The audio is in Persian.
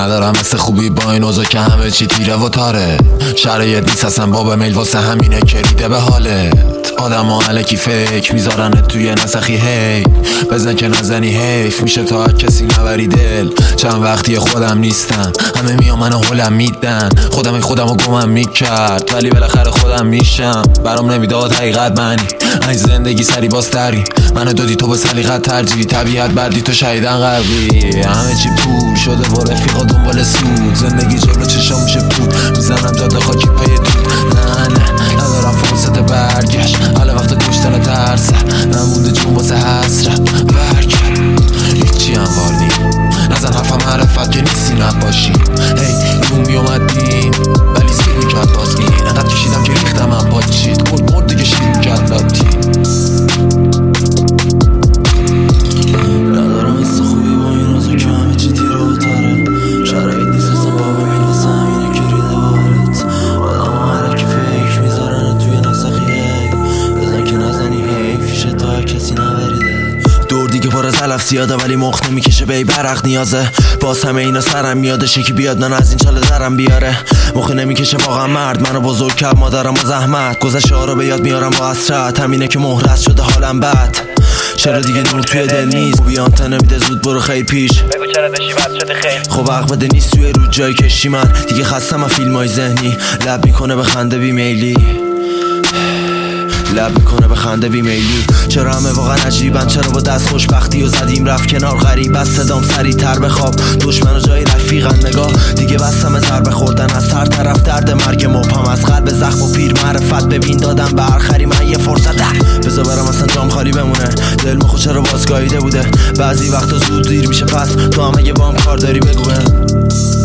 ندارم مثل خوبی با این اوضاع که همه چی تیره و تاره. شرایط نیست اصلا باب میل واسه همینه که ریده به حالت. آدم ها علکی فکر میذارنت توی نسخی هی بزن که نزنی حیف میشه تا کسی نبری دل. چند وقتی خودم نیستم همه میان منو هولم میدن. خودمو گمم میکرد ولی بالاخره خودم میشم. برام نمیداد حقیقت منی این زندگی سری باز تری. منو دادی تو به سلیقت ترجیح طبیعت بردی تو شهیدن غربی. همه چی پول شده و رفیقا دنبال سود. زندگی جلو چشام میشه پود میزنم جاده خاکی پای دود. نه ندارم فرصت برگشت حالا وقت کشتن ترسه نمونده جون واسه حسرت برگشت. هیچی انوار نی نزن حرفم معرفت که نیستی نباشی. هی اون میومدین ولی زیر میکرد باز این انقدر کشیدم که ریختم هم با چید گل مرد دیگه شیر میکرد لاتی. ندارم حس خوبی با این روزا که همه چی تیره و تره. شرایط نیست اصلا بابا میل واسه همینه که ریده بارت. آدم ها علکی فکر میذارن توی نسخی هی بزن که نزنی هی فیشه تا کسی نبریده. دور دیگه پر از علف زیاده ولی مخ نمیکشه به برق نیازه. باز همه اینا سرم میادشه که بیاد من از این چاله درم بیاره. مخ نمیکشه واقعا مرد منو بزرگ کرد مادرم و زحمت. گذشته ها رو به یاد میارم با حسرت همینه که مهرس شده حالم بد. چرا دیگه نور توی دل نیست بیان تا نمیده زود برو خیر پیش. بگو چرا داشتی بد شده خیر. خب عقبده نیست توی رود جای کشی من دیگه خستم از فیلمای ذهنی. لب میکنه به خنده بیمیلی لب میکنه به خنده بیمیلی. چرا همه واقعا عجیبن چرا با دست خوشبختی و زدیم رفت کنار غریب از صدام سریع تر بخواب. دشمن و جای رفیقن نگاه دیگه بستم ضربه خوردن از هر طرف. درد مرگ مبهم از قلب زخم و پیر معرفت ببین دادم به هر من یه فرصت. بذار برم اصلا جام خالی بمونه. دل خود چرا بازگاهیده بوده بعضی وقتا زود دیر میشه پس تو هم اگه بام کار داری بگو.